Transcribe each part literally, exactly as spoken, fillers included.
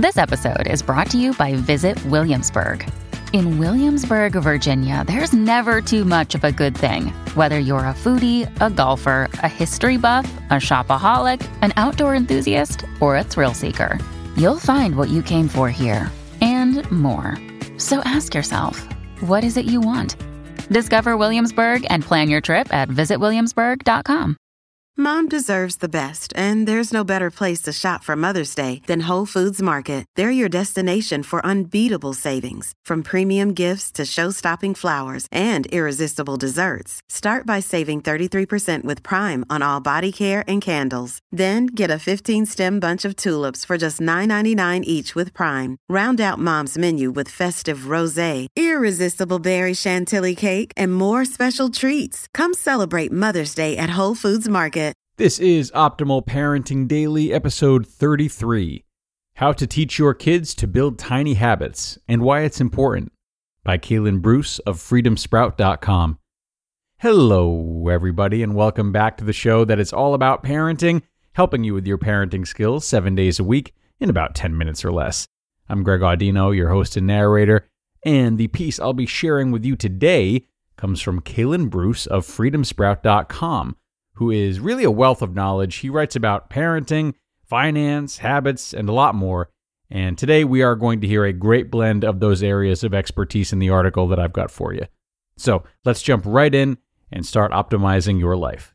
This episode is brought to you by Visit Williamsburg. In Williamsburg, Virginia, there's never too much of a good thing. Whether you're a foodie, a golfer, a history buff, a shopaholic, an outdoor enthusiast, or a thrill seeker, you'll find what you came for here and more. So ask yourself, what is it you want? Discover Williamsburg and plan your trip at visit williamsburg dot com. Mom deserves the best, and there's no better place to shop for Mother's Day than Whole Foods Market. They're your destination for unbeatable savings, from premium gifts to show-stopping flowers and irresistible desserts. Start by saving thirty-three percent with Prime on all body care and candles. Then get a fifteen-stem bunch of tulips for just nine ninety-nine each with Prime. Round out Mom's menu with festive rosé, irresistible berry chantilly cake, and more special treats. Come celebrate Mother's Day at Whole Foods Market. This is Optimal Parenting Daily, episode thirty-three, How to Teach Your Kids to Build Tiny Habits and Why It's Important, by Kaylin Bruce of freedom sprout dot com. Hello, everybody, and welcome back to the show that is all about parenting, helping you with your parenting skills seven days a week in about ten minutes or less. I'm Greg Audino, your host and narrator, and the piece I'll be sharing with you today comes from Kaylin Bruce of freedom sprout dot com. Who is really a wealth of knowledge. He writes about parenting, finance, habits, and a lot more. And today we are going to hear a great blend of those areas of expertise in the article that I've got for you. So let's jump right in and start optimizing your life.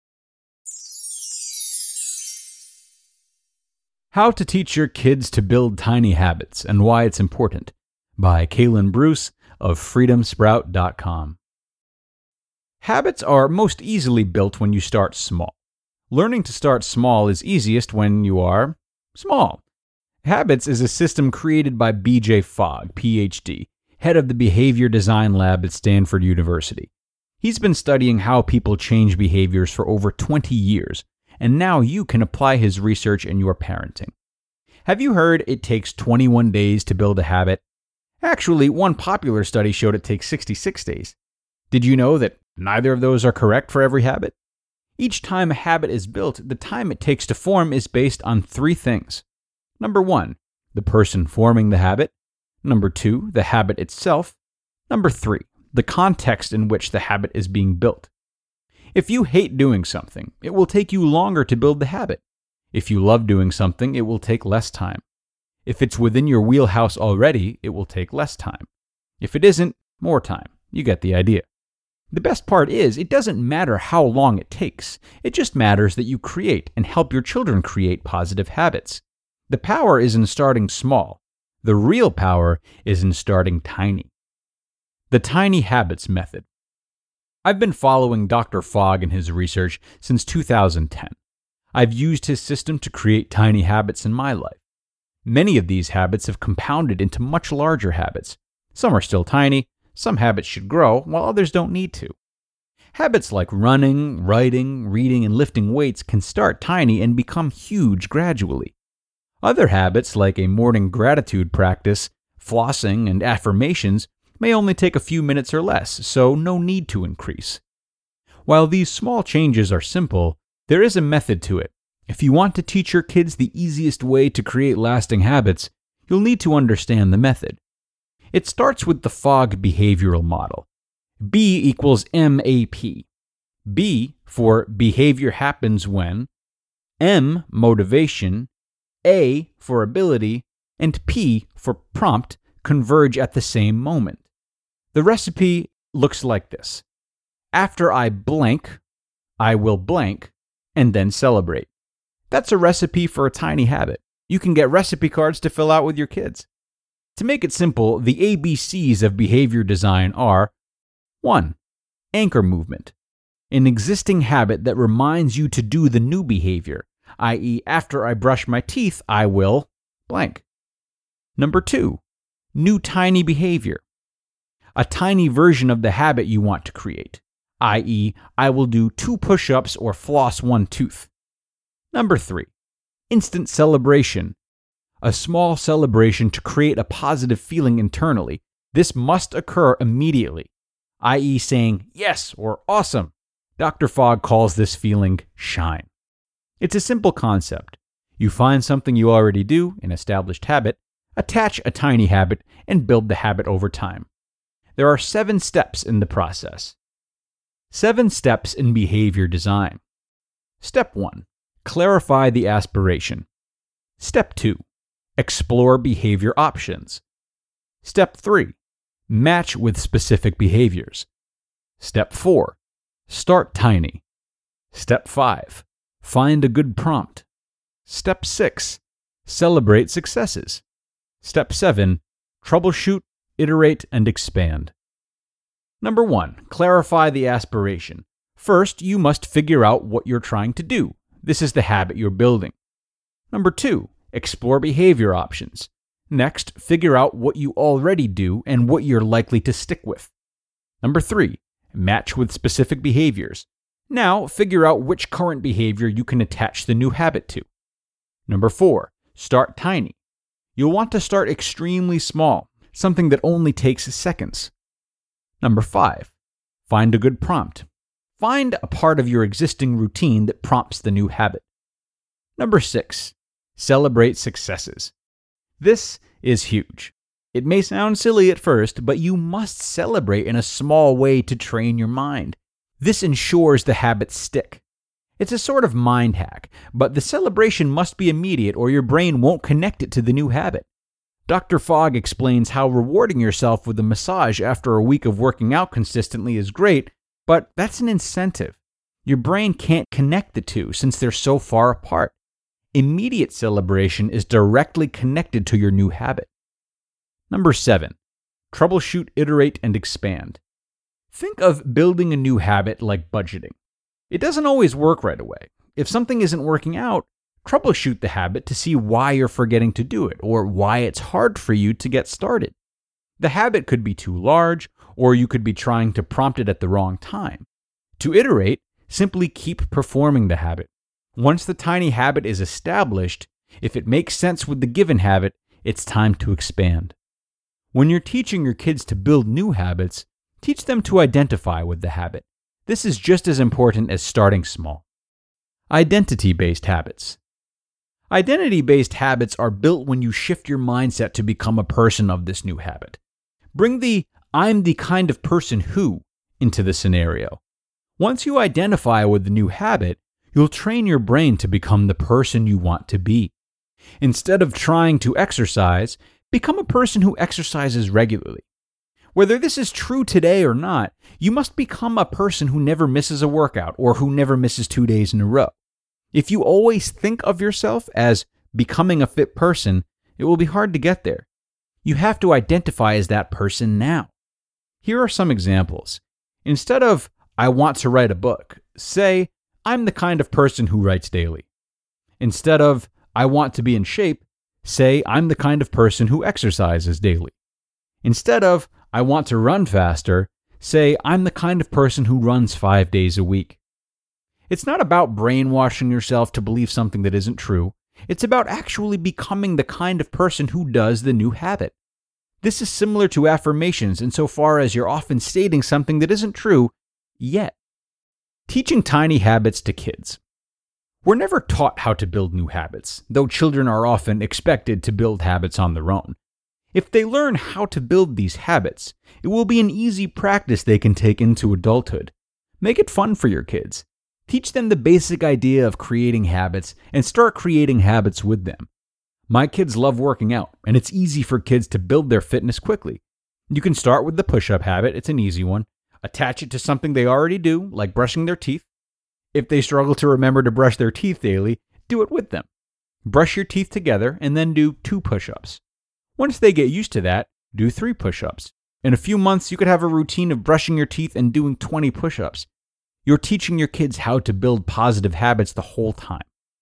How to Teach Your Kids to Build Tiny Habits and Why It's Important, by Kaylin Bruce of freedom sprout dot com. Habits are most easily built when you start small. Learning to start small is easiest when you are small. Habits is a system created by B J Fogg, P H D, head of the Behavior Design Lab at Stanford University. He's been studying how people change behaviors for over twenty years, and now you can apply his research in your parenting. Have you heard it takes twenty-one days to build a habit? Actually, one popular study showed it takes sixty-six days. Did you know that neither of those are correct for every habit? Each time a habit is built, the time it takes to form is based on three things. Number one, the person forming the habit. Number two, the habit itself. Number three, the context in which the habit is being built. If you hate doing something, it will take you longer to build the habit. If you love doing something, it will take less time. If it's within your wheelhouse already, it will take less time. If it isn't, more time. You get the idea. The best part is, it doesn't matter how long it takes. It just matters that you create and help your children create positive habits. The power is in starting small. The real power is in starting tiny. The Tiny Habits Method. I've been following Doctor Fogg and his research since two thousand ten. I've used his system to create tiny habits in my life. Many of these habits have compounded into much larger habits. Some are still tiny. Some habits should grow, while others don't need to. Habits like running, writing, reading, and lifting weights can start tiny and become huge gradually. Other habits, like a morning gratitude practice, flossing, and affirmations, may only take a few minutes or less, so no need to increase. While these small changes are simple, there is a method to it. If you want to teach your kids the easiest way to create lasting habits, you'll need to understand the method. It starts with the Fogg behavioral model. B equals M A P. B for behavior happens when, M, motivation, A for ability, and P for prompt converge at the same moment. The recipe looks like this. After I blank, I will blank, and then celebrate. That's a recipe for a tiny habit. You can get recipe cards to fill out with your kids. To make it simple, the A B Cs of behavior design are: one. Anchor movement. An existing habit that reminds you to do the new behavior, that is, after I brush my teeth, I will blank. Number two. New tiny behavior. A tiny version of the habit you want to create, that is, I will do two push-ups or floss one tooth. Number three. Instant celebration. A small celebration to create a positive feeling internally. This must occur immediately, that is saying yes or awesome. Doctor Fogg calls this feeling shine. It's a simple concept. You find something you already do, an established habit, attach a tiny habit, and build the habit over time. There are seven steps in the process. Seven steps in behavior design. Step one. Clarify the aspiration. Step two. Explore behavior options. Step three. Match with specific behaviors. Step four. Start tiny. Step five. Find a good prompt. Step six. Celebrate successes. Step seven. Troubleshoot, iterate, and expand. Number one. Clarify the aspiration. First, you must figure out what you're trying to do. This is the habit you're building. Number two. Explore behavior options. Next, figure out what you already do and what you're likely to stick with. Number three. Match with specific behaviors. Now, figure out which current behavior you can attach the new habit to. Number four. Start tiny. You'll want to start extremely small, something that only takes seconds. Number five. Find a good prompt. Find a part of your existing routine that prompts the new habit. Number six. Celebrate successes. This is huge. It may sound silly at first, but you must celebrate in a small way to train your mind. This ensures the habits stick. It's a sort of mind hack, but the celebration must be immediate or your brain won't connect it to the new habit. Doctor Fogg explains how rewarding yourself with a massage after a week of working out consistently is great, but that's an incentive. Your brain can't connect the two since they're so far apart. Immediate celebration is directly connected to your new habit. Number seven. Troubleshoot, iterate, and expand. Think of building a new habit like budgeting. It doesn't always work right away. If something isn't working out, troubleshoot the habit to see why you're forgetting to do it or why it's hard for you to get started. The habit could be too large, or you could be trying to prompt it at the wrong time. To iterate, simply keep performing the habit. Once the tiny habit is established, if it makes sense with the given habit, it's time to expand. When you're teaching your kids to build new habits, teach them to identify with the habit. This is just as important as starting small. Identity-based habits. Identity-based habits are built when you shift your mindset to become a person of this new habit. Bring the "I'm the kind of person who" into the scenario. Once you identify with the new habit, you'll train your brain to become the person you want to be. Instead of trying to exercise, become a person who exercises regularly. Whether this is true today or not, you must become a person who never misses a workout or who never misses two days in a row. If you always think of yourself as becoming a fit person, it will be hard to get there. You have to identify as that person now. Here are some examples. Instead of "I want to write a book," say, "I'm the kind of person who writes daily." Instead of "I want to be in shape," say, "I'm the kind of person who exercises daily." Instead of "I want to run faster," say, "I'm the kind of person who runs five days a week." It's not about brainwashing yourself to believe something that isn't true. It's about actually becoming the kind of person who does the new habit. This is similar to affirmations insofar as you're often stating something that isn't true yet. Teaching tiny habits to kids. We're never taught how to build new habits, though children are often expected to build habits on their own. If they learn how to build these habits, it will be an easy practice they can take into adulthood. Make it fun for your kids. Teach them the basic idea of creating habits and start creating habits with them. My kids love working out, and it's easy for kids to build their fitness quickly. You can start with the push-up habit, it's an easy one. Attach it to something they already do, like brushing their teeth. If they struggle to remember to brush their teeth daily, do it with them. Brush your teeth together and then do two push-ups. Once they get used to that, do three push-ups. In a few months, you could have a routine of brushing your teeth and doing twenty push-ups. You're teaching your kids how to build positive habits the whole time.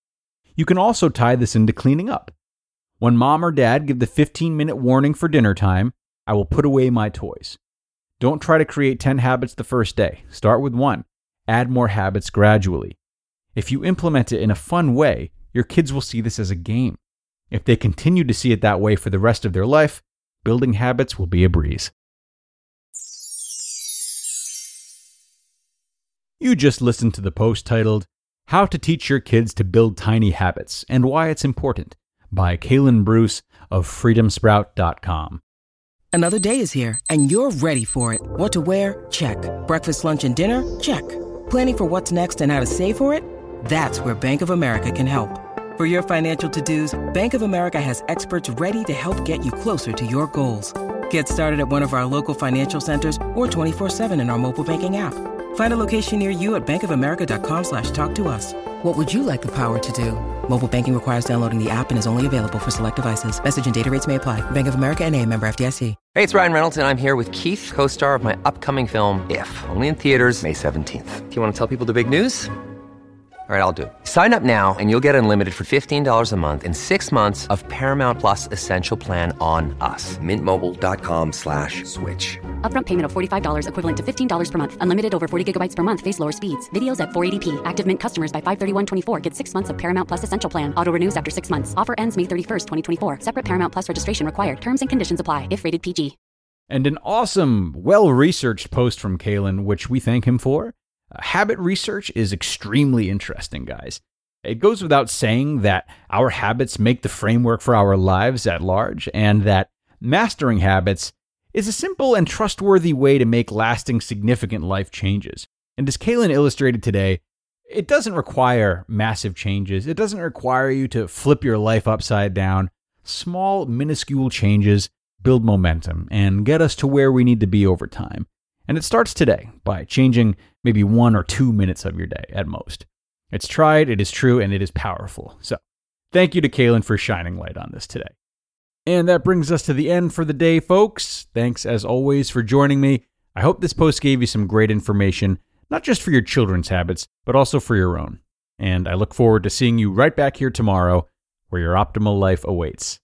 You can also tie this into cleaning up. When mom or dad give the fifteen-minute warning for dinner time, I will put away my toys. Don't try to create ten habits the first day. Start with one. Add more habits gradually. If you implement it in a fun way, your kids will see this as a game. If they continue to see it that way for the rest of their life, building habits will be a breeze. You just listened to the post titled, How to Teach Your Kids to Build Tiny Habits and Why It's Important by Kaylin Bruce of freedom sprout dot com. Another day is here, and you're ready for it. What to wear? Check. Breakfast, lunch, and dinner? Check. Planning for what's next and how to save for it? That's where Bank of America can help. For your financial to-dos, Bank of America has experts ready to help get you closer to your goals. Get started at one of our local financial centers or twenty-four seven in our mobile banking app. Find a location near you at bankofamerica.com slash talk to us. What would you like the power to do? Mobile banking requires downloading the app and is only available for select devices. Message and data rates may apply. Bank of America N A, member F D I C. Hey, it's Ryan Reynolds, and I'm here with Keith, co-star of my upcoming film, If, only in theaters May seventeenth. Do you want to tell people the big news? All right, I'll do it. Sign up now and you'll get unlimited for fifteen dollars a month and six months of Paramount Plus Essential Plan on us. Mint Mobile dot com slash switch. Upfront payment of forty-five dollars equivalent to fifteen dollars per month. Unlimited over forty gigabytes per month. Face lower speeds. Videos at four eighty p. Active Mint customers by five thirty-one twenty-four get six months of Paramount Plus Essential Plan. Auto renews after six months. Offer ends May thirty-first, twenty twenty-four. Separate Paramount Plus registration required. Terms and conditions apply if rated P G. And an awesome, well-researched post from Kaylin, which we thank him for. Uh, habit research is extremely interesting, guys. It goes without saying that our habits make the framework for our lives at large, and that mastering habits is a simple and trustworthy way to make lasting, significant life changes. And as Kaylin illustrated today, it doesn't require massive changes. It doesn't require you to flip your life upside down. Small, minuscule changes build momentum and get us to where we need to be over time. And it starts today by changing maybe one or two minutes of your day at most. It's tried, it is true, and it is powerful. So thank you to Kaylin for shining light on this today. And that brings us to the end for the day, folks. Thanks, as always, for joining me. I hope this post gave you some great information, not just for your children's habits, but also for your own. And I look forward to seeing you right back here tomorrow, where your optimal life awaits.